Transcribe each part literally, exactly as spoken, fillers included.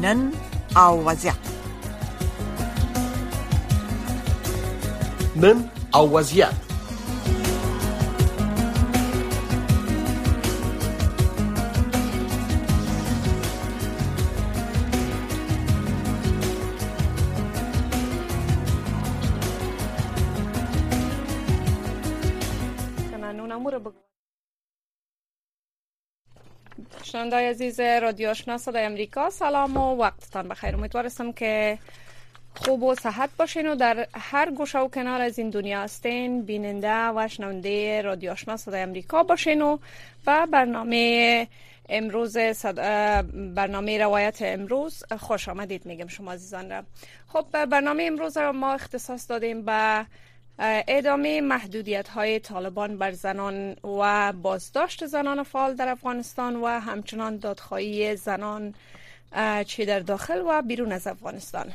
نن او وضعیت. نن او وضعیت. شنونده‌های عزیز رادیو آشنا صدای امریکا، سلام و وقتتان بخیر. امیدوارم که خوب و صحت باشین و در هر گوشه و کنار از این دنیا هستین بیننده و شنونده رادیو آشنا صدای امریکا باشین و و برنامه امروز صد... برنامه روایت امروز خوش آمدید میگم شما عزیزان را. خب برنامه امروز را ما اختصاص دادیم به ادامه محدودیت‌های طالبان بر زنان و بازداشت زنان فعال در افغانستان و همچنان دادخواهی زنان چه در داخل و بیرون از افغانستان.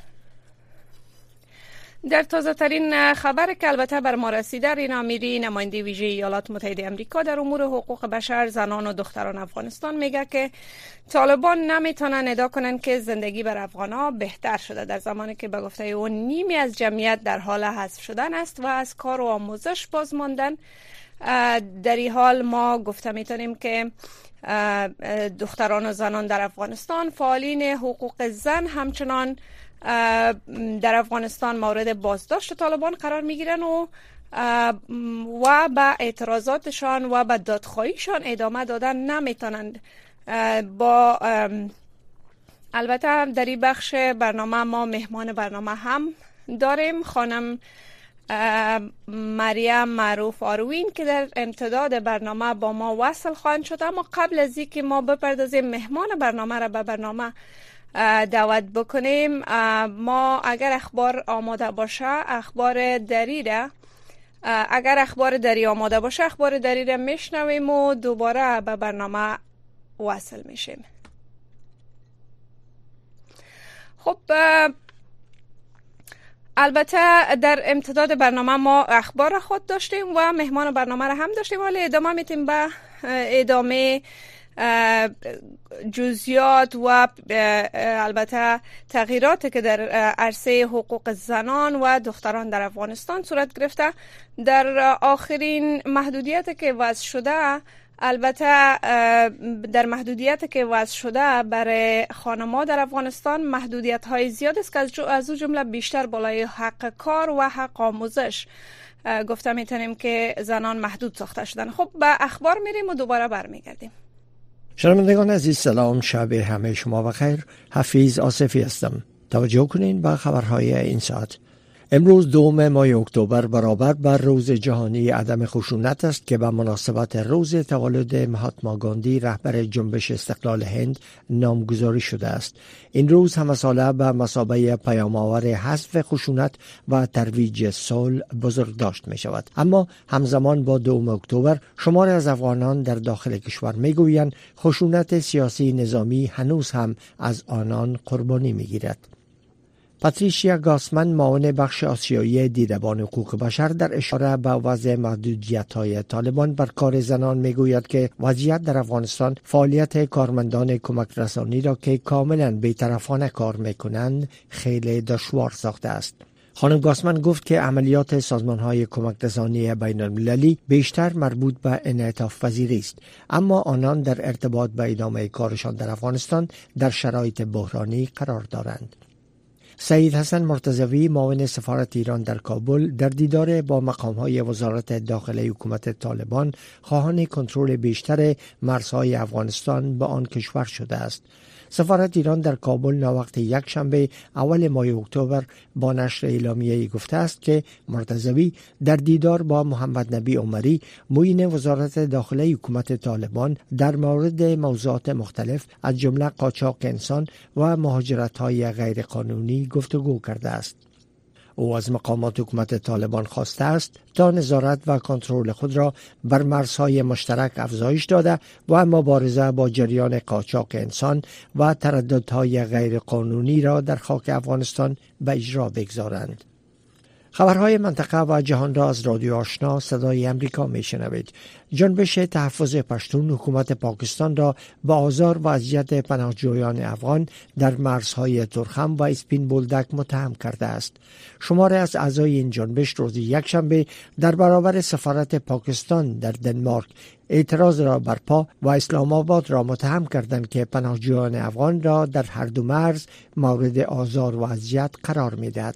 در تازه ترین خبر که البته بر ما رسیده، رینا میری نماینده ویژه ایالات متحده آمریکا در امور حقوق بشر، زنان و دختران افغانستان میگه که طالبان نمیتونن ادعا کنن که زندگی بر افغان‌ها بهتر شده در زمانی که به گفته او نیمی از جمعیت در حال حذف شدن است و از کار و آموزش باز ماندن. در این حال ما گفته میتونیم که دختران و زنان در افغانستان، فعالین حقوق زن همچنان در افغانستان مورد بازداشت طالبان قرار میگیرن و و به اعتراضاتشان و به دادخواهیشان ادامه دادن نمیتونند. با البته در این بخش برنامه ما مهمان برنامه هم داریم، خانم مریم معروف آروین که در امتداد برنامه با ما وصل خواهند شد. اما قبل از اینکه ما بپردازیم مهمان برنامه را به برنامه دعوت بکنیم، ما اگر اخبار آماده باشه اخبار دری را اگر اخبار دری آماده باشه اخبار دری را میشنویم و دوباره به برنامه وصل میشیم. خب البته در امتداد برنامه ما اخبار خود داشتیم و مهمان برنامه را هم داشتیم، ولی ادامه میتیم به ادامه جزئیات و البته تغییراتی که در عرصه حقوق زنان و دختران در افغانستان صورت گرفته. در آخرین محدودیتی که وضع شده، البته در محدودیتی که وضع شده برای خانم‌ها در افغانستان محدودیت های زیاد است که از او جمله بیشتر بالای حق کار و حق آموزش گفته میتونیم که زنان محدود ساخته شدن. خب به اخبار میریم و دوباره برمیگردیم. شنوندگان عزیز سلام، شب همه شما بخیر. حفیظ آصفی هستم. توجه کنین به خبرهای این ساعت. امروز دوم ماه اکتبر برابر بر روز جهانی عدم خشونت است که به مناسبت روز تولد مهاتما گاندی رهبر جنبش استقلال هند نامگذاری شده است. این روز همه ساله به مثابه پیام‌آور حذف خشونت و ترویج صلح بزرگداشت می شود. اما همزمان با دوم اکتبر شماری از افغانان در داخل کشور می گویند خشونت سیاسی نظامی هنوز هم از آنان قربانی می گیرد. پاتریشیا گاسمن، معاون بخش آسیایی دیدبان حقوق بشر، در اشاره به وضع محدودیت‌های طالبان بر کار زنان میگوید که وضعیت در افغانستان فعالیت کارمندان کمک رسانی را که کاملا بی‌طرفانه کار می‌کنند خیلی دشوار ساخته است. خانم گاسمن گفت که عملیات سازمان‌های کمک رسانی بین‌المللی بیشتر مربوط به انعطاف پذیری است، اما آنان در ارتباط به ادامه کارشان در افغانستان در شرایط بحرانی قرار دارند. سعید حسن مرتضوی، معاون سفارت ایران در کابل، در دیدار با مقام‌های وزارت داخلی حکومت طالبان خواهان کنترل بیشتر مرزهای افغانستان به آن کشور شده است. سفارت ایران در کابل ناوقت یک شنبه اول ماه اکتبر با نشر اعلامیه‌ای گفته است که مرتضوی در دیدار با محمد نبی عمری، معین وزارت داخلی حکومت طالبان، در مورد موضوعات مختلف از جمله قاچاق انسان و مهاجرت‌های غیرقانونی گفتگو کرده است. او از مقامات حکومت طالبان خواسته است تا نظارت و کنترل خود را بر مرزهای مشترک افزایش داده و مبارزه با جریان قاچاق انسان و ترددهای غیرقانونی را در خاک افغانستان به اجرا بگذارند. خبرهای منطقه و جهان را از رادیو آشنا صدای امریکا میشنوید. جنبش تحفظ پشتون حکومت پاکستان را با آزار و اذیت پناهجویان افغان در مرزهای ترخم و اسپین بولدک متهم کرده است. شماری از اعضای این جنبش روز یکشنبه در برابر سفارت پاکستان در دنمارک اعتراض را برپا و اسلام آباد را متهم کردند که پناهجویان افغان را در هر دو مرز مورد آزار و اذیت قرار می‌دهد.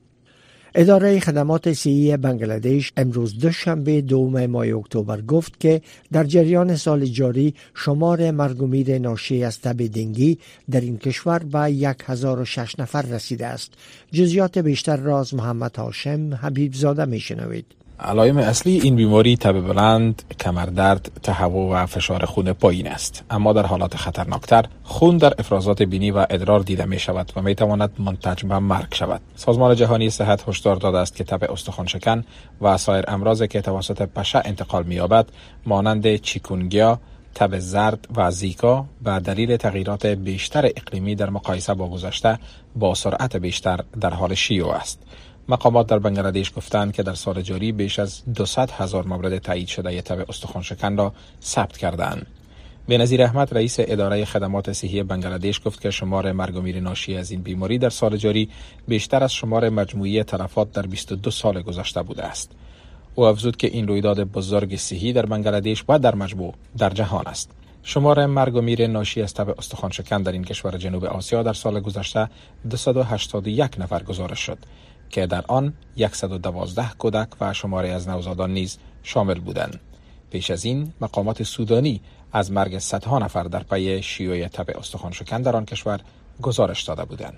اداره خدمات صحی بنگلادش امروز دوشنبه دوم ماه اکتبر گفت که در جریان سال جاری شمار مرگ و میر ناشی از تب دنگی در این کشور به یک هزار و شش نفر رسیده است. جزئیات بیشتر را از محمد هاشم حبیب زاده میشنوید. علائم اصلی این بیماری تب بلند، کمردرد، تهوع و فشار خون پایین است، اما در حالات خطرناکتر خون در افرازات بینی و ادرار دیده می شود و می تواند منتج به مرگ شود. سازمان جهانی صحت هشدار داده است که تب استخوان شکن و سایر امراضی که توسط پشه انتقال می یابد مانند چیکونگیا، تب زرد و زیکا به دلیل تغییرات بیشتر اقلیمی در مقایسه با گذشته با سرعت بیشتر در حال شیوع است. مقامات در بنگلادش گفتند که در سال جاری بیش از دویست هزار مورد تایید شده تب استخوان شکن را ثبت کردند. بنظیر احمد رئیس اداره خدمات صحی بنگلادش گفت که شمار مرگ و میر ناشی از این بیماری در سال جاری بیشتر از شمار مجموعی تلفات در بیست و دو سال گذشته بوده است. او افزود که این رویداد بزرگ صحی در بنگلادش و در مجموع در جهان است. شمار مرگ و میر ناشی از تب استخوان شکن در این کشور جنوب آسیا در سال گذشته دویست و هشتاد و یک نفر گزارش شد که در آن صد و دوازده کودک و شماری از نوزادان نیز شامل بودند. پیش از این مقامات سودانی از مرگ صدها نفر در پی شیوع تب استخوان شکن در آن کشور گزارش داده بودند.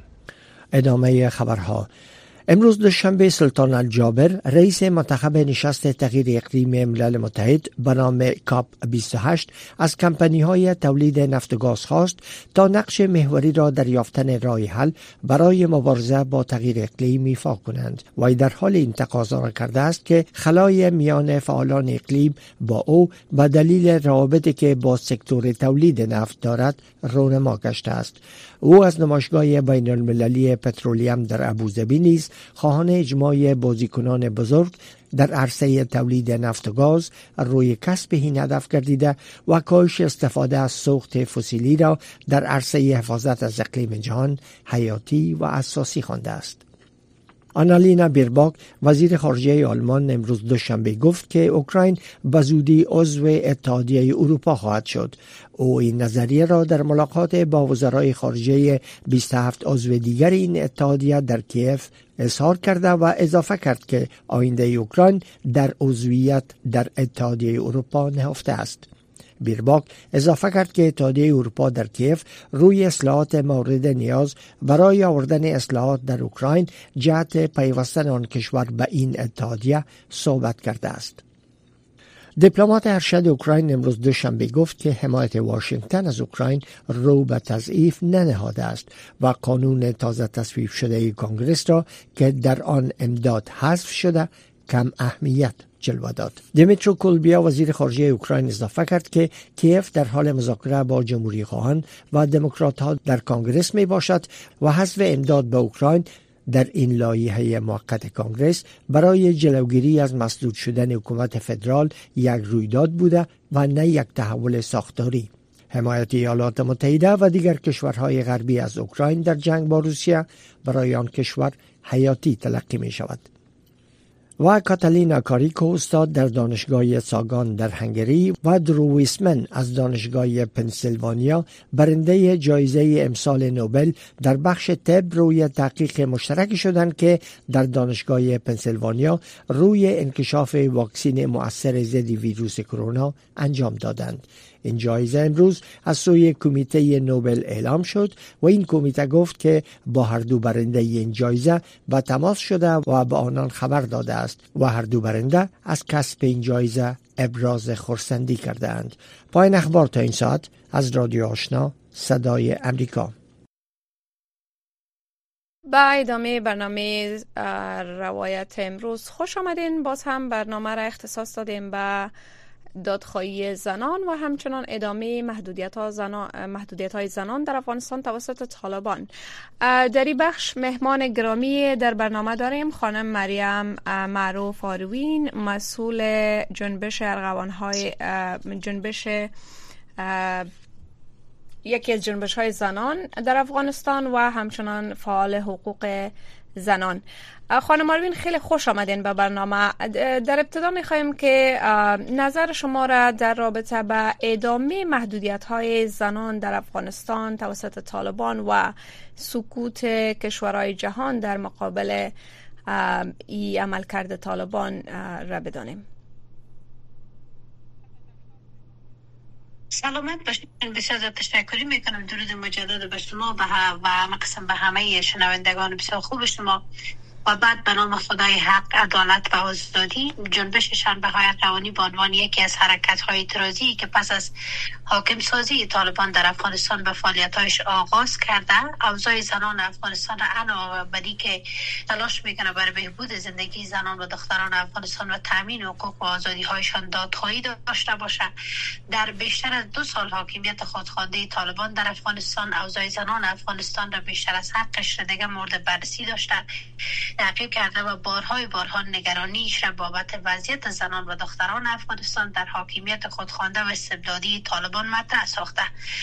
ادامه خبرها. امروز دوشنبه سلطان الجابر رئیس منتخب نشست تغییر اقلیم ملل متحد به نام کاپ بیست و هشت از کمپانی‌های تولید نفت و گاز خواست تا نقش محوری را در یافتن راه حل برای مبارزه با تغییر اقلیم ایفا کنند. وی در حال این تقاضا را کرده است که خلای میان فعالان اقلیم با او به دلیل روابطی که با سکتور تولید نفت دارد رونما گشته است. او از نمایشگاه بین المللی پترولیم در ابوظبی نیز خواهان اجماع بازیکنان بزرگ در عرصه تولید نفت و گاز روی کسب این هدف گردیده و کاهش استفاده از سوخت فسیلی را در عرصه حفاظت از اقلیم جهان حیاتی و اساسی خوانده است. آنالینا بیرباک وزیر خارجه آلمان امروز دوشنبه گفت که اوکراین به زودی عضو اتحادیه اروپا خواهد شد. او این نظریه را در ملاقات با وزرای خارجه بیست و هفت عضو دیگر این اتحادیه در کیف اظهار کرده و اضافه کرد که آینده اوکراین در عضویت در اتحادیه اروپا نهفته است. بیرباک اضافه کرد که اتحادیه اروپا در کیف روی اصلاحات مورد نیاز برای آوردن اصلاحات در اوکراین جهت پیوستن آن کشور به این اتحادیه صحبت کرده است. دیپلمات ارشد اوکراین امروز دوشنبه گفت که حمایت واشنگتن از اوکراین رو به تضعیف ننهاده است و قانون تازه تصویب شده کنگره را که در آن امداد حذف شده کم اهمیت جلوه داد. دیمیترو کولبیا وزیر خارجه اوکراین اضافه کرد که کیف در حال مذاکره با جمهوری خواهان و دموکرات ها در کنگره می باشد و حذف امداد به اوکراین در این لایحه موقت کنگره برای جلوگیری از مسدود شدن حکومت فدرال یک رویداد بوده و نه یک تحول ساختاری. حمایت ایالات متحده و دیگر کشورهای غربی از اوکراین در جنگ با روسیه برای آن کشور حیاتی تلقی می شود. و کاتالینا کاریکو استاد در دانشگاه ساگان در هنگری و درو ویسمن از دانشگاه پنسیلوانیا برنده جایزه امسال نوبل در بخش طب روی تحقیق مشترکی شدند که در دانشگاه پنسیلوانیا روی انکشاف واکسن مؤثر ضد ویروس کرونا انجام دادند. این جایزه امروز از سوی کمیته نوبل اعلام شد و این کمیته گفت که با هر دو برنده این جایزه به تماس شده و به آنان خبر داده است و هر دو برنده از کسب این جایزه ابراز خرسندی کردند. پایان اخبار تا این ساعت از رادیو آشنا صدای امریکا. با ادامه برنامه روایت امروز خوش آمدین. باز هم برنامه را اختصاص دادیم به دادخواهی زنان و همچنان ادامه محدودیت ها زنان محدودیت های زنان در افغانستان توسط طالبان. در این بخش مهمان گرامی در برنامه داریم خانم مریم معروف آروین، مسئول جنبش ارغوان های جنبش یکی از جنبش های زنان در افغانستان و همچنان فعال حقوق زنان. خانم آروین، خیلی خوش آمدین به برنامه. در ابتدا می‌خوایم که نظر شما را در رابطه با ادامه محدودیت‌های زنان در افغانستان توسط طالبان و سکوت کشورهای جهان در مقابل این عملکرد طالبان را بدانیم. سلامت باشید. بسیار تشکر میکنم. درود مجدد به شما و مقسم به همه شنوندگان بسیار خوب شما. و بعد به نام خدای حق، عدالت و آزادی، جنبش شنبه‌های روانی به عنوان یکی از حرکت‌های اعتراضی که پس از حاکم سازی طالبان در افغانستان به فعالیت‌هایش آغاز کرده، اوضاع زنان افغانستان را علاوه بر اینکه تلاش میکنه برای بهبود زندگی زنان و دختران افغانستان و تامین حقوق و آزادی‌هایشان دادخواهی داشته باشه، در بیشتر از دو سال حاکمیت خودخوانده طالبان در افغانستان اوضاع زنان افغانستان را بیشتر از حقش دیگه مورد بررسی داشته، تعقیب کرده و بارهای بارها نگرانیش را بابت وضعیت زنان و دختران افغانستان در حاکمیت خودخوانده و استبدادی طالبان مطرح ساخته.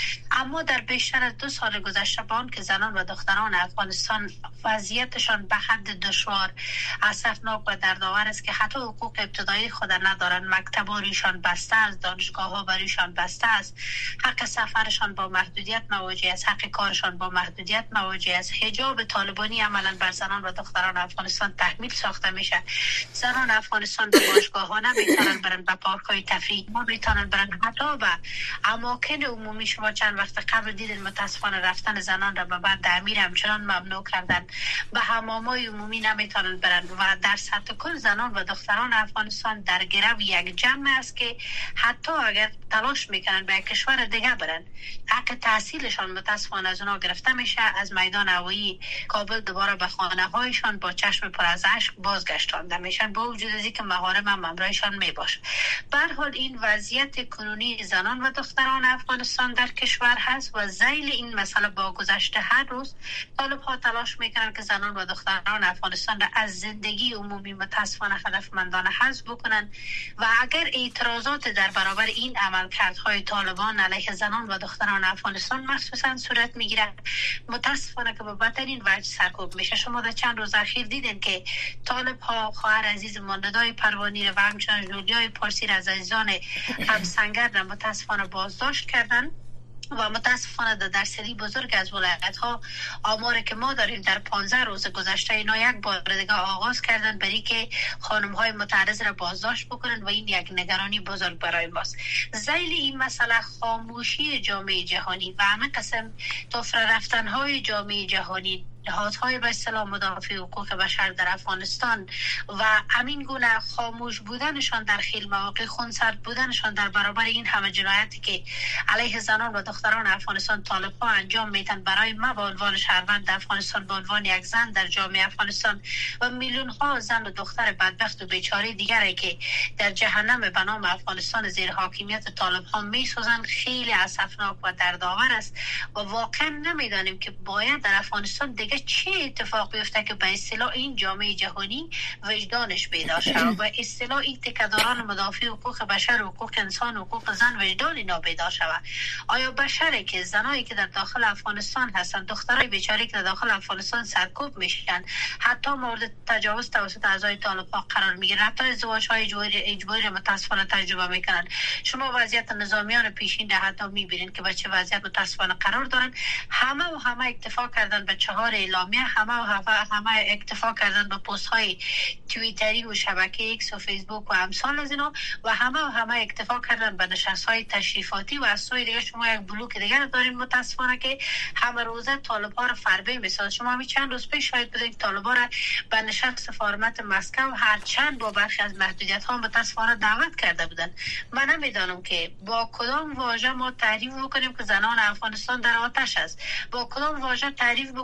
اما در بیشتر از دو سال گذشته با آن که زنان و دختران افغانستان وضعیتشان به حد دشوار، اسفناک و دردآور است که حتی حقوق ابتدایی خود ندارند، مکتب‌ها رویشان بسته است، دانشگاه‌ها برویشان بسته است، حق سفرشان با محدودیت مواجه است، حق کارشان با محدودیت مواجه است، حجاب طالبانی عملاً بر زنان و دختران افغانستان تحمیل ساخته میشه. زنان افغانستان به باشگاه‌ها نمیتونن برن، به پارک‌های تفریح نمیتونن برن، حتی به اماکن عمومی. شما چند وقت قبل دیدین متاسفانه رفتن زنان را به بعد امیر همچنان ممنوع کردن. به حمام‌های عمومی نمیتونن برن و در سطح کل زنان و دختران افغانستان در گرو یک جمع است که حتی اگر تلاش میکنن به کشور دیگه برن، حق تحصیلشان متاسفانه از اونها گرفته میشه. از میدان هوایی کابل دوباره به خانه‌هایشان با چشم پر از اشک بازگشتانده میشن، با وجود از اینکه محارم هم همراهشان میباشه. به هر حال این وضعیت کنونی زنان و دختران افغانستان در کشور هست و ذیل این مسئله با گذشته هر روز طالب‌ها تلاش میکنن که زنان و دختران افغانستان را از زندگی عمومی متاسفانه هدفمندانه حذف بکنن و اگر اعتراضات در برابر این عملکردهای طالبان علیه زنان و دختران افغانستان مخصوصا صورت میگیره، متاسفانه که به بدترین وجه سرکوب میشه. شما در چند روز اخیر دیدن که طالب ها خواهر عزیز ندای پروانی و همچنان جولیای پارسی را از عزیزان همسنگر را متاسفانه بازداشت کردن و متاسفانه در درصدی بزرگ از ولایت ها آماری که ما داریم در پانزده روز گذشته اینا یک بار دیگه آغاز کردن برای که خانم های متعرض را بازداشت بکنن و این یک نگرانی بزرگ برای ماست. ذیل این مسئله خاموشی جامعه جهانی و همه قسم تفره رفتن های جامعه جهانی، نهادهای به اصطلاح مدافع حقوق بشر در افغانستان و همین گونه خاموش بودنشان در خیلی مواقع، خونسرد بودنشان در برابر این همه جنایتی که علیه زنان و دختران افغانستان طالب‌ها انجام میدن برای ما به عنوان شهروند افغانستان، به عنوان یک زن در جامعه افغانستان و میلیون ها زن و دختر بدبخت و بیچاره دیگری که در جهنم به نام افغانستان زیر حاکمیت طالب‌ها میسوزند، خیلی اسفناک و دردآور است و واقعا نمیدانیم که باید در افغانستان دیگه چه اتفاق بیفته که به اصطلاح این جامعه جهانی وجدانش بیدار شود و اصطلاح این تکداران مدافع حقوق بشر، حقوق انسان، حقوق زن وجدان اینا بیدار شود. آیا بشره که زنایی که در داخل افغانستان هستند، دخترای بیچاره که در داخل افغانستان سرکوب میشن، حتی مورد تجاوز توسط اعضای طالب‌ها قرار میگیرن، حتی ازدواج‌های اجباری اجباری متاسفانه تجربه میکنن. شما وضعیت نظامیان پیشین ده حتی میبینید که بچه وضعیت متاسفانه قرار دارن. همه و همه اکتفا کردن به چهار اعلامیه، همه و همه, همه اکتفا کردن به پست های توییتری و شبکه ایکس و فیسبوک و امثال از اینا و همه و همه اکتفا کردن به نشست های تشریفاتی و از سوی دیگه شما یک بلوک دیگر داریم متاسفانه که همه روزه طالب ها رو فربه میسازد. شما همین چند روز پیش شاید بدید طالب ها رو به نشست سفارت مسکو هر چند با برخی از محدودیت ها متاسفانه دعوت کرده بودن. من نمیدانم که با کدام واژه ما تعریف بکنیم که زنان افغانستان در آتش است، با کدام واژه تعریف بکنیم که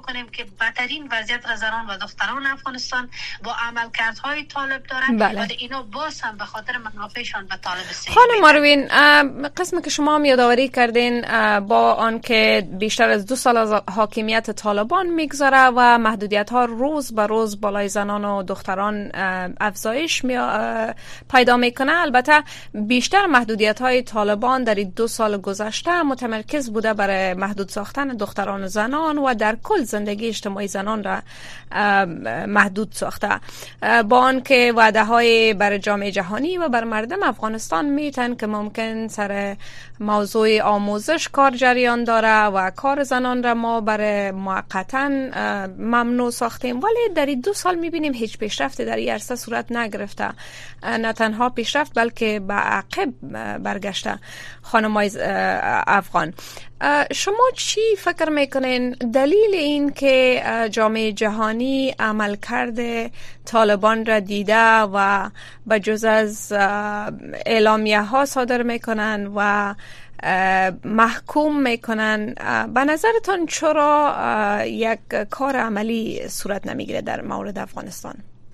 بدترین وضعیت را زنان و دختران افغانستان با عملکردهای طالب دارند. بله. و اینا باز هم به خاطر منافعشان به طالب است. خانم ماروین، قسمی که شما هم یادآوری کردین با آنکه بیشتر از دو سال از حاکمیت طالبان میگذره و محدودیت ها روز به روز بالای زنان و دختران افزایش می پیدا میکنه، البته بیشتر محدودیت های طالبان در دو سال گذشته متمرکز بوده برای محدود ساختن دختران و زنان و در کل زندگی اجتماعی زنان را محدود ساخته، با آنکه وعده های برای جامعه جهانی و بر مردم افغانستان میتن که ممکن سر موضوع آموزش کار جریان داره و کار زنان را ما برای موقتا ممنوع ساختیم، ولی در دو سال میبینیم هیچ پیشرفتی در این عرصه صورت نگرفته، نه تنها پیشرفت بلکه به عقب برگشته. خانمای افغان، شما چی فکر میکنین دلیل این که جامعه جهانی عملکرد طالبان را دیده و به جز از اعلامیه ها صادر میکنن و محکوم میکنن، به نظرتان چرا یک کار عملی صورت نمیگیره در مورد افغانستان؟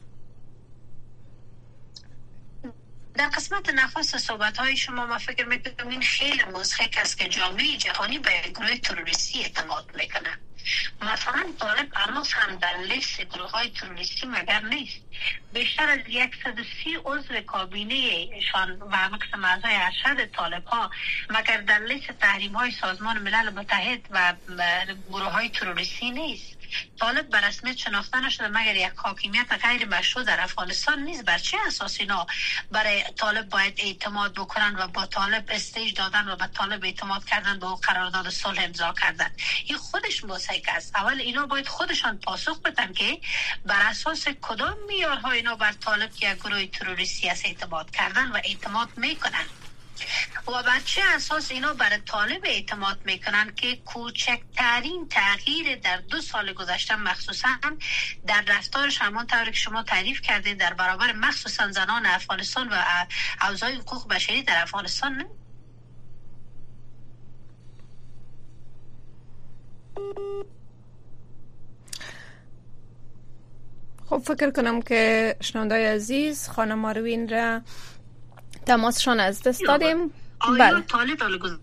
در قسمت نخست صحبت های شما ما فکر میکنم این خیلی مضحک است که جامعه جهانی به گروه تروریستی اعتماد میکنه. مثلا طالب هنوز هم در لیست گروه های تروریستی مگر نیست. بیشتر از صد و سی عضو کابینه شان و مقسم اعضای ارشد طالب ها مگر در لیست تحریم های سازمان ملل متحد و گروه های تروریستی نیست. طالب به رسمیت شناخته نشده مگر یک حاکمیت غیر مشروع در افغانستان نیست. بر چه اساس اینا برای طالب باید اعتماد بکنن و با طالب استیج دادن و به طالب اعتماد کردن به قرارداد صلح امضا کردن؟ این خودش مضحک است. اول اینا باید خودشان پاسخ بدن که بر اساس کدام معیارها اینا بر طالب که یک گروه تروریستی است اعتماد کردن و اعتماد میکنن و بر چه اساس اینا برای طالب اعتماد میکنن که کوچکترین تغییر در دو سال گذشته مخصوصا در رفتارش همانطور که شما تعریف کردید در برابر مخصوصا زنان افغانستان و اوضاع حقوق بشری در افغانستان نه؟ خب فکر کنم که شنوندای عزیز خانم ماروین را تماسشان از دست دادیم. بله. طالب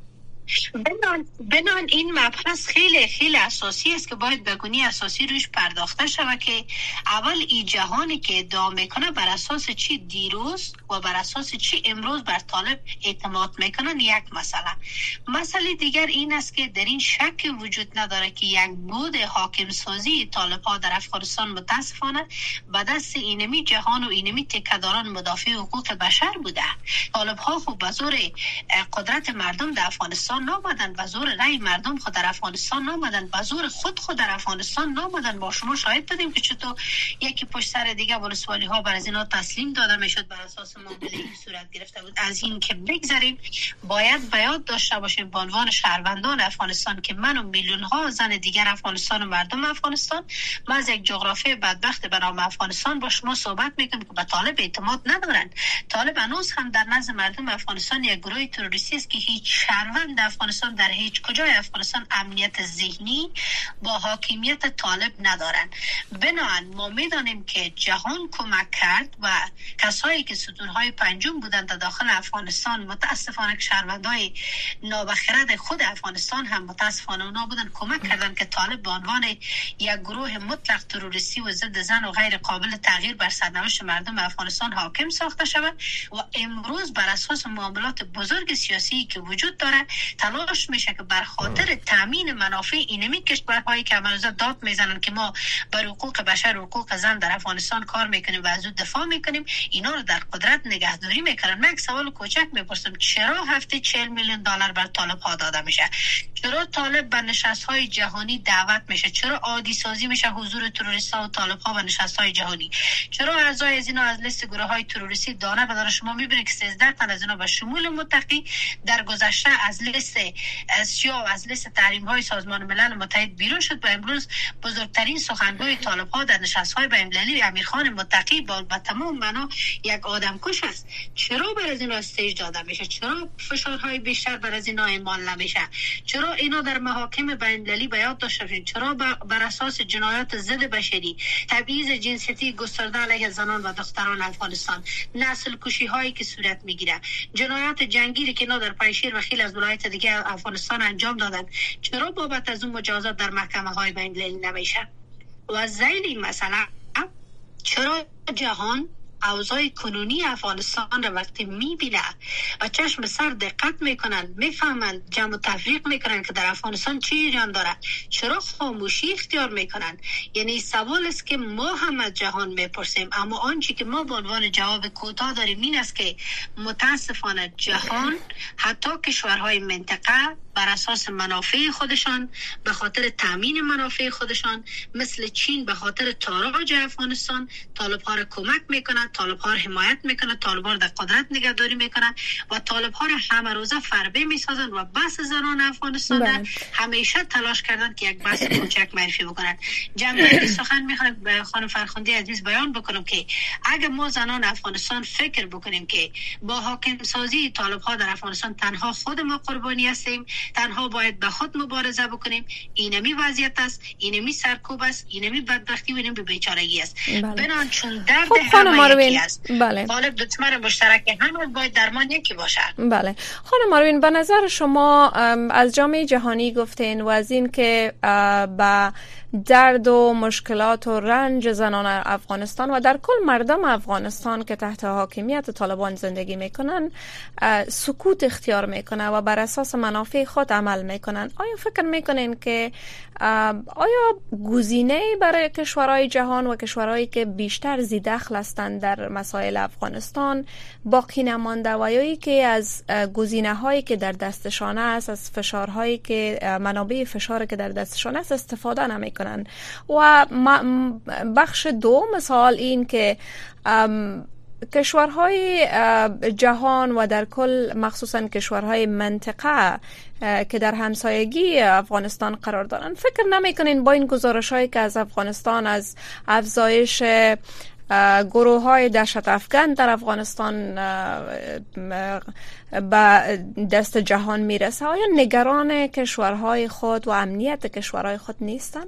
بنان, بنان این مبحث خیلی خیلی اساسی است که باید به گونه اساسی روش پرداخته شود که اول این جهانی که ادعا میکنه بر اساس چی دیروز و بر اساس چی امروز بر طالب اعتماد میکنن یک مسئله. مسئله دیگر این است که در این شک وجود نداره که یک بود حاکم سازی طالب ها در افغانستان متاسفانه به دست اینمی جهان و اینمی تکداران مدافع حقوق بشر بوده. طالب ها خب به زور قدرت مردم در افغانستان نامدن، به زور رای مردم خود در افغانستان نامدن، به زور خود خود در افغانستان نامدن. با شما شاهد بودیم که چطور یکی پشت سر دیگه ولسوالی ها بر از اینا تسلیم داده میشد بر اساس معامله صورت گرفته بود. از این که بگذاریم باید به یاد داشته باشیم به عنوان شهروندان افغانستان که من و میلیون ها زن دیگر افغانستان و مردم افغانستان ما از یک جغرافی بدبخت به نام افغانستان با شما صحبت میکنیم که به طالب اعتماد ندارن. طالب هنوز هم در نظر مردم افغانستان یک گروه تروریستی است که هیچ شهروند افغانستان در هیچ کجای افغانستان امنیت ذهنی با حاکمیت طالب ندارن. بنابراین ما میدانیم که جهان کمک کرد و کسایی که ستونهای پنجم بودند در داخل افغانستان متاسفانه که شهروندای نابخرد خود افغانستان هم متاسفانه اونا بودن کمک کردند که طالب به عنوان یک گروه مطلق تروریستی و ضد زن و غیر قابل تغییر بر سرنوشت مردم افغانستان حاکم ساخته شود و امروز بر اساس معاملات بزرگ سیاسی که وجود داره تلاش میشه که بر خاطر تامین منافع اینمی کشورهایی که امروزه داد میزنن که ما بر حقوق بشر و حقوق زن در افغانستان کار میکنیم و از اون دفاع میکنیم اینا رو در قدرت نگهداری میکنن. من یک سوال کوچک میپرسم چرا هفته چهل میلیون دلار بر طالب ها داده میشه؟ چرا طالب به نشست های جهانی دعوت میشه؟ چرا عادی سازی میشه حضور تروریست ها و طالب ها به نشست های جهانی؟ چرا اعضای از اینا از لیست گروه های تروریستی دانه به دانه شما میبینید که سیزده تن از اینا به شمول متقی در گذشته از لیست لیست سیاه و از لیست تحریم های سازمان ملل متحد بیرون شد و امروز بزرگترین سخنگوی طالب ها در نشست های بین‌المللی امیرخان متقی با به تمام معنا یک آدم کش است. چرا بر از اینا استیج داده میشه؟ چرا فشارهای بیشتر بر از اینا اعمال نمیشه؟ چرا اینا در محاکم بین‌المللی به یاد داشته شدن؟ چرا بر اساس جنایات ضد بشری، تبعیض جنسیتی گسترده علیه زنان و دختران افغانستان، نسل کشی هایی که صورت میگیره، جنایات جنگی که اینا در پنجشیر و خیلی از ولایت دیگه افغانستان انجام دادن، چرا بابت از اون مجازات در محکمه های بین‌المللی نمیشه؟ و ذیل این مسئله چرا جهان اوضاع کنونی افغانستان را وقتی میبینه و چشم سر دقت میکنن، میفهمن، جمع و تفریق میکنن که در افغانستان چی جان داره، چرا خاموشی اختیار میکنن؟ یعنی سوال است که ما هم از جهان میپرسیم، اما آنچه که ما به عنوان جواب کوتاه داریم این است که متاسفانه جهان، حتی کشورهای منطقه، بر اساس منافع خودشان، به خاطر تامین منافع خودشان، مثل چین به خاطر تاراج افغانستان طالب ها را کمک میکنه، طالب ها را حمایت میکنه، طالب ها را در قدرت نگهداری میکنه و طالب ها را همه روزه فربه میسازن و بس زنان افغانستان را همیشه تلاش کردن که یک بحث کوچک معرفی بکنن. جنبه سخن میخوام به خانم فرخنده عزیز بیان بکنم که اگر ما زنان افغانستان فکر بکنیم که با حاکم سازی طالب ها در افغانستان تنها خود ما قربانی هستیم، تنها باید به خود مبارزه بکنیم، اینمی وضعیت است، اینمی سرکوب است، اینمی بدبختی و اینمی بیچارگی است. بنان چون درد خب همه یکی است، بله. غالب دشمن مشترک همه باید درمان یکی باشد. بله خانم ماروین، به نظر شما از جامعه جهانی گفتین و از این که با درد و مشکلات و رنج زنان افغانستان و در کل مردم افغانستان که تحت حاکمیت طالبان زندگی میکنن سکوت اختیار میکنه و بر اساس منافع خود عمل میکنن، آیا فکر میکنین که آیا گزینه برای کشورهای جهان و کشورهایی که بیشتر ذی‌دخل هستند در مسائل افغانستان باقی نمانده و یا که از گزینه هایی که در دستشان است، از فشارهایی که منابع فشار که در دستشان است استفاده نمیکنن؟ و بخش دو مثال این که کشورهای جهان و در کل مخصوصا کشورهای منطقه که در همسایگی افغانستان قرار دارن فکر نمیکنین با این گزارش‌هایی که از افغانستان از افزایش گروه های دهشت افکن در افغانستان به دست جهان میرسه، آیا نگران کشورهای خود و امنیت کشورهای خود نیستن؟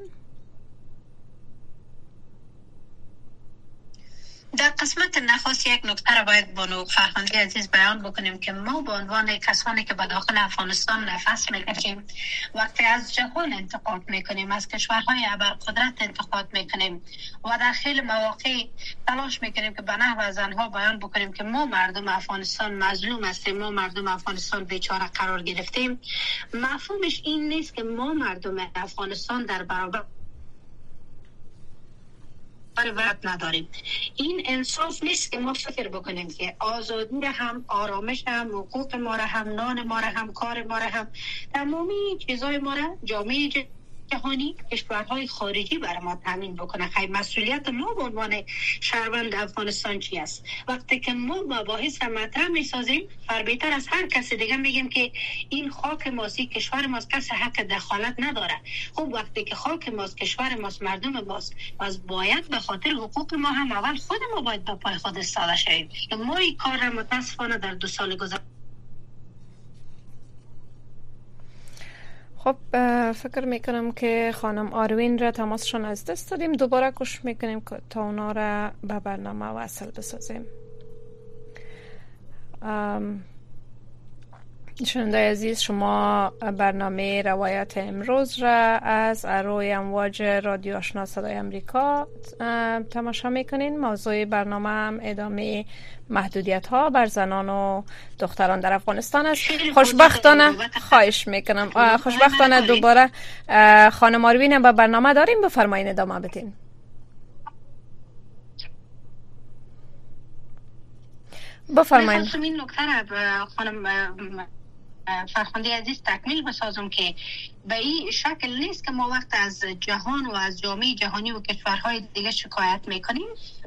در قسمت نخست یک نکته را باید بانو فرخنده عزیز بیان بکنیم که ما به عنوان کسانی که به داخل افغانستان نفس میکشیم وقتی از جهان انتقاد میکنیم، از کشورهای ابرقدرت انتقاد میکنیم و در خیلی مواقع تلاش میکنیم که به نحو زنها بیان بکنیم که ما مردم افغانستان مظلوم هستیم، ما مردم افغانستان بیچاره قرار گرفتیم، مفهومش این نیست که ما مردم افغانستان در برابر وقت نداریم. این انصاف نیست که ما فکر بکنیم که آزادی را هم، آرامش هم، حقوق ما را هم، نان ما را هم، کار ما را هم، تمامی چیزای ما را جامعه جهانی، کشورهای خارجی برای ما تامین بکنه. خیلی مسئولیت ما به عنوان شهروند افغانستان چی است؟ وقتی که ما مباحث مطرح میسازیم فربهتر از هر کسی دیگه میگیم که این خاک ماست، کشور ماست، کسی حق دخالت نداره. خب وقتی که خاک ماست، کشور ماست، مردم ماست، از باید به خاطر حقوق ما هم اول خود ما باید به پای خود ایستاده شویم. ما این کار را متاسفانه در دو سال گذشته خب فکر میکنم که خانم آروین را تماسشون از دست دادیم، دوباره کوشش میکنیم که تا اونا را به برنامه وصل بسازیم. شنونده عزیز، شما برنامه روایت امروز را از روی امواج رادیو آشنا صدای امریکا تماشا میکنین. موضوع برنامه هم ادامه محدودیت ها بر زنان و دختران در افغانستان است. خوشبختانه خواهش میکنم خوشبختانه دوباره خانم آروین به برنامه داریم، بفرمایین ادامه بدین. بفرمایین. میخواستم این نکته را خانم فرخنده عزیز تکمیل بسازم که به این شکل نیست که ما وقت از جهان و از جامعه جهانی و کشورهای دیگه شکایت میکنیم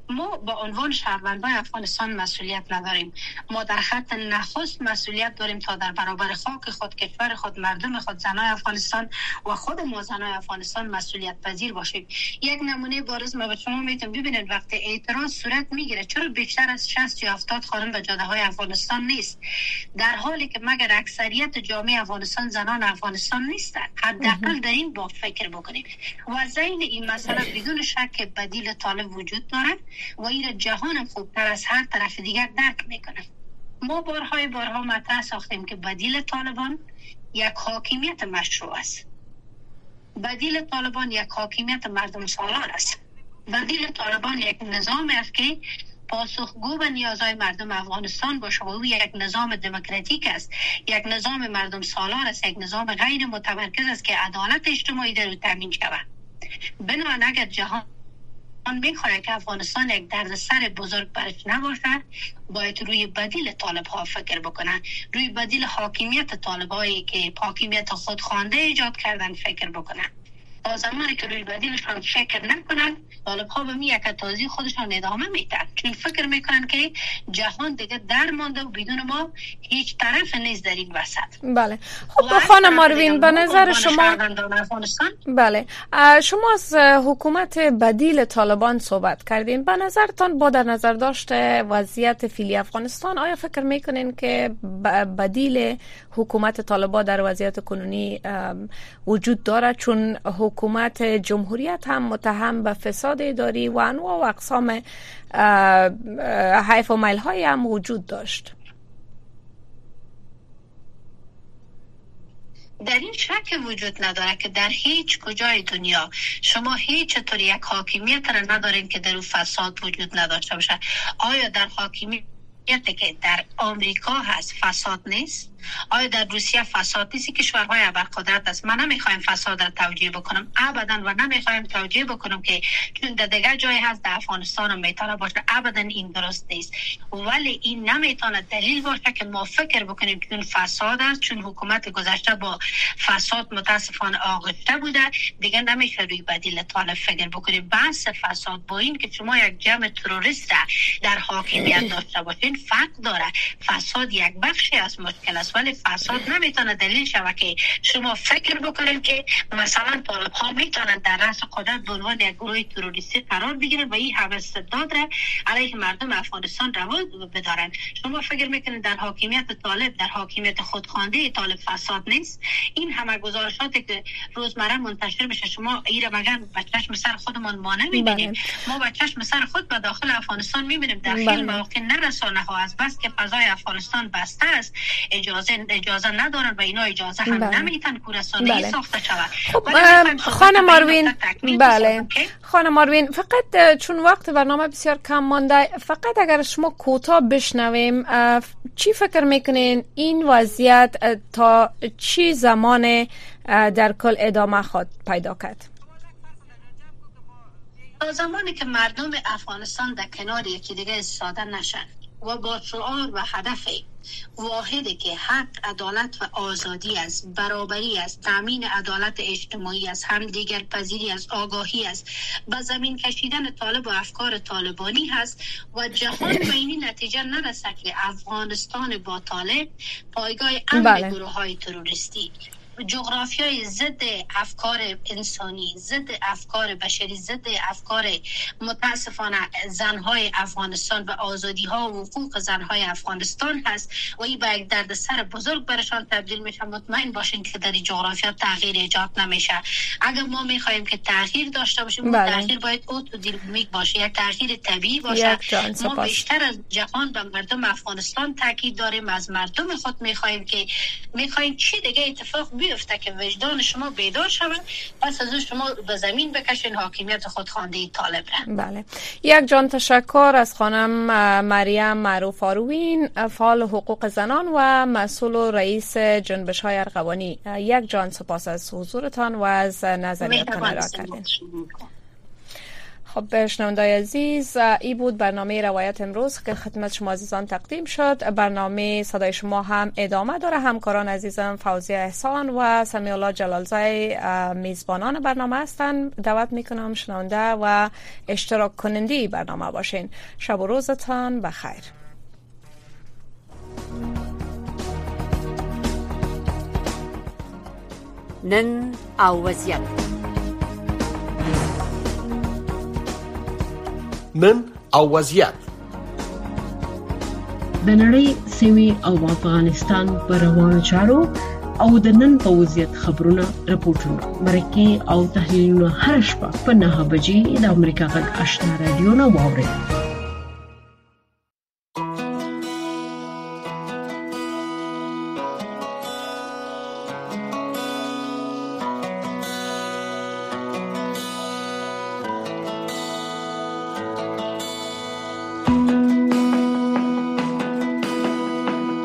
ما با عنوان شهروندان افغانستان مسئولیت نداریم. ما در خط نخست مسئولیت داریم تا در برابر خاک خود، کشور خود، مردم خود، زنای افغانستان و خود ما زنای افغانستان مسئولیت پذیر باشیم. یک نمونه بارز ما به شما میتونم ببینید وقتی اعتراض صورت میگیره چرا بیشتر از شصت یا هفتاد خانم به جاده های افغانستان نیست، در حالی که مگر اکثریت جامعه افغانستان زنان افغانستان نیستند؟ حداقل در این باب فکر بکنیم. و زین این مسئله بدون شک بدیل طالب وجود دارد و این جهان خوبتر از هر طرف دیگر درک میکنه. ما بارهای بارها مطرح ساختیم که بدیل طالبان یک حاکمیت مشروع است. بدیل طالبان یک حاکمیت مردم سالار است. بدیل طالبان یک نظام است که پاسخگو به نیازهای مردم افغانستان باشه و او یک نظام دموکراتیک است، یک نظام مردم سالار است، یک نظام غیر متمرکز است که عدالت اجتماعی در او تامین شود. بنابراین اگر جهان من میخواد که افغانستان یک دردسر بزرگ برش نباشه، باید روی بدیل طالب ها فکر بکنن، روی بدیل حاکمیت طالب هایی که حاکمیت خودخوانده ایجاد کردن فکر بکنن. تا زمانی که روی بدیلشان فکر نکنن، طالب ها به می یک تازی خودشان ادامه میدن، چون فکر میکنن که جهان دیگه در مانده و بدون ما هیچ طرف نیست در این وسط. بله. خب خانم آروین، به نظر شما بله شما از حکومت بدیل طالبان صحبت کردین. به نظرتان با در نظر داشته وضعیت فعلی افغانستان آیا فکر میکنین که بدیل حکومت طالبان در وضعیت کنونی وجود دارد؟ چون حکومت جمهوریت هم متهم به فساد اداری و انواع و اقسام حیف و میل های هم وجود داشت. در این شک وجود نداره که در هیچ کجای دنیا شما هیچ طور یک حاکمیت را ندارین که در اون فساد وجود نداشته باشه. آیا در حاکمیت که در آمریکا هست فساد نیست؟ آیا در روسیه فساد نیست؟ کشورهای ابرقدرت است. من نمیخوایم فساد را توجیه بکنم ابدا و نمیخوایم توجیه بکنم که چون در دیگر جای هست در افغانستان هم میتونه باشه، ابدا این درست نیست. ولی این نمیتونه دلیل باشه که ما فکر بکنیم چون فساد است، چون حکومت گذشته با فساد متاسفانه آغشته بوده، دیگه نمیشه روی بدیل طالب فکر بکنیم. بحث فساد با این که شما یک جمع تروریست را در حاکمیت داشته باشین فرق داره. فساد یک بخشی از مشکل است، ولی فساد نمیتونه دلیل شوه که شما فکر بکنید که مثلا طالب ها میتونن در رأس قدرت به عنوان یک گروه تروریستی قرار بگیرن و این همه استبداد را علیه مردم افغانستان روا بدارن. شما فکر میکنید در حاکمیت طالب، در حاکمیت خودخوانده طالب فساد نیست؟ این همه گزارشاتی که روزمره منتشر میشه شما ایره مگن به چشم سر خودمان ما نمیبینیم؟ ما به چشم سر خود به داخل افغانستان میبینیم در خیلی مواقع نرسانه ها از بس که فضای افغانستان بسته است اجازه اجازه ندارن و اینا اجازه هم بله. نمیتن که رسانه‌ای بله. ساخته شود. خب خانم آروین، بله خانم آروین، فقط چون وقت برنامه بسیار کم مانده، فقط اگر شما کوتاه بشنویم چی فکر میکنین این وضعیت تا چی زمان در کل ادامه خواهد پیدا کرد؟ تا زمانی که مردم افغانستان در کنار یکی دیگه ایستاده نشن و با شعار و هدف واحدی که حق، عدالت و آزادی است، برابری است، تامین عدالت اجتماعی است، هم دیگر پذیری است، آگاهی است، با زمین کشیدن طالب و افکار طالبانی هست و جهان به این نتیجه نرسه که افغانستان با طالب پایگاه امن بله. گروه های تروریستی، جغرافیای ضد افکار انسانی، ضد افکار بشری، ضد افکار متاسفانه زنهای افغانستان و آزادی ها و حقوق زنهای افغانستان هست و این به یک دردسر بزرگ برشان تبدیل میشه. مطمئن باشین که در این جغرافیا تغییر ایجاد نمیشه. اگر ما میخوایم که تغییر داشته باشیم بله. تغییر باید اتودینامیک باشه، یک تغییر طبیعی باشه. ما بیشتر از جهان به مردم افغانستان تاکید داریم، از مردم خود میخوایم که میخوایم چی دیگه اتفاق بیفته که وجدان شما بیدار شود، پس از اون شما به زمین بکشین حاکمیت خودخوانده طالب را. بله. یک جان تشکر از خانم مریم معروف آروین، فعال حقوق زنان و مسئول و رئیس جنبش های ارغوانی. یک جان سپاس از حضورتان و از نظریاتتان را کردین. خب شنوندای عزیز، ای بود برنامه روایت امروز که خدمت شما عزیزان تقدیم شد. برنامه صدای شما هم ادامه داره. همکاران عزیزم فوزیه احسان و سمیع الله جلالزای میزبانان برنامه هستند. دعوت میکنم شنونده و اشتراک کننده برنامه باشین. شب و روزتان بخیر. نن او وضعیت نن او وضعیت د نړۍ سیمې او افغانستان پر روانو چارو او د نن په وضعیت خبرونه راپورټونه مرکه او تحلیلونه هر شپه په نه بجې د امریکا غږ آشنا رادیو نه واوري.